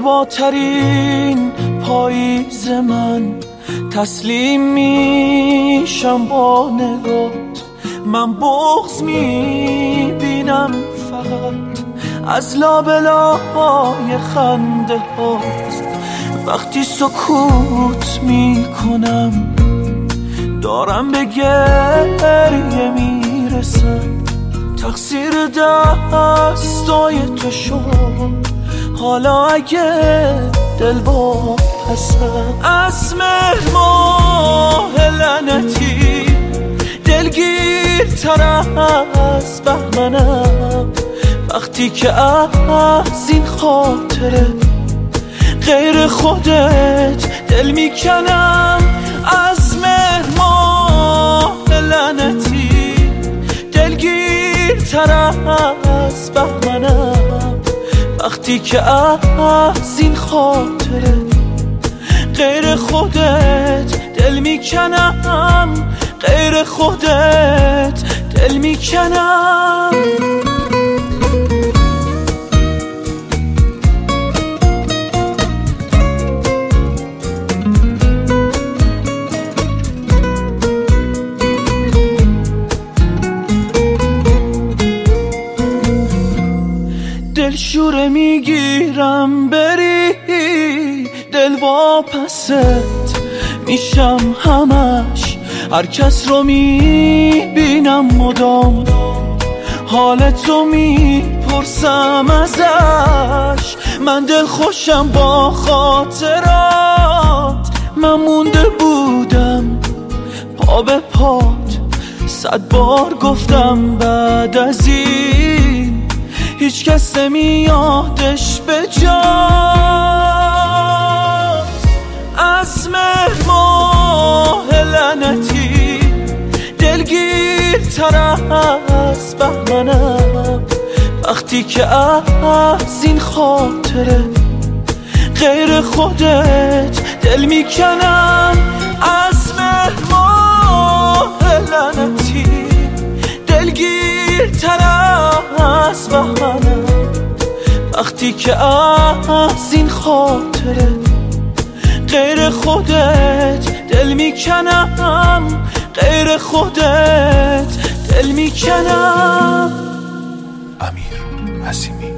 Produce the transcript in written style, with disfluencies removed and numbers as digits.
زیباترین پاییز من، تسلیم میشم با نگات. من بغض میبینم فقط از لابلای خنده هات. وقتی سکوت میکنم دارم به گریه میرسم. تقصیر دستای تو شد، حالا اگه دل واپسم. از مهر ماه لعنتی دلگیرتر از بهمنم. وقتی که از این خاطره غیر خودت دل میکنم. از مهر ماه لعنتی دلگیرتر از بهمنم. وقتی که از این خاطره غیر خودت دل میکنم، غیر خودت دل میکنم. دلشوره میگیرم بری، دل واپست میشم همش. هر کس رو میبینم مدام، حالتو میپرسم ازش. من دل خوشم با خاطرات، من مونده بودم پا به پات. 100 بار گفتم بعد از این هیچ کس نمیادش به جا. از مهر ماه لعنتی دلگیرتر از بهمنم. وقتی که از این خاطره غیر خودت دل میکنم. از مهر ماه لعنتی دلگیرتر از بهمنم. وقتی که از این خاطره غیر خودت دل میکنم، غیر خودت دل میکنم. امیر حسیمی.